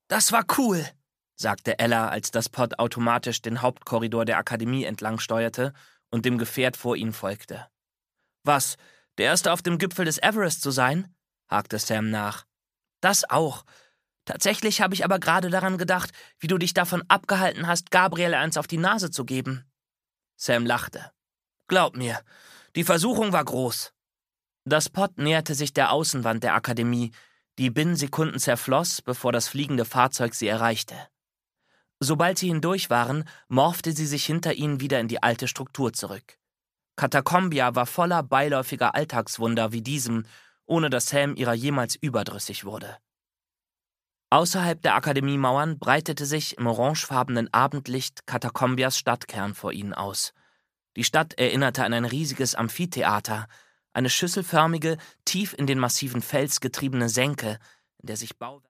Das war cool, sagte Ella, als das Pod automatisch den Hauptkorridor der Akademie entlang steuerte und dem Gefährt vor ihnen folgte. Was, der Erste auf dem Gipfel des Everest zu sein? Hakte Sam nach. Das auch. Tatsächlich habe ich aber gerade daran gedacht, wie du dich davon abgehalten hast, Gabriel eins auf die Nase zu geben. Sam lachte. Glaub mir, die Versuchung war groß. Das Pod näherte sich der Außenwand der Akademie, die binnen Sekunden zerfloss, bevor das fliegende Fahrzeug sie erreichte. Sobald sie hindurch waren, morpchte sie sich hinter ihnen wieder in die alte Struktur zurück. Katakombia war voller beiläufiger Alltagswunder wie diesem, ohne dass Sam ihrer jemals überdrüssig wurde. Außerhalb der Akademiemauern breitete sich im orangefarbenen Abendlicht Katakombias Stadtkern vor ihnen aus. Die Stadt erinnerte an ein riesiges Amphitheater, eine schüsselförmige, tief in den massiven Fels getriebene Senke, in der sich Bauwerke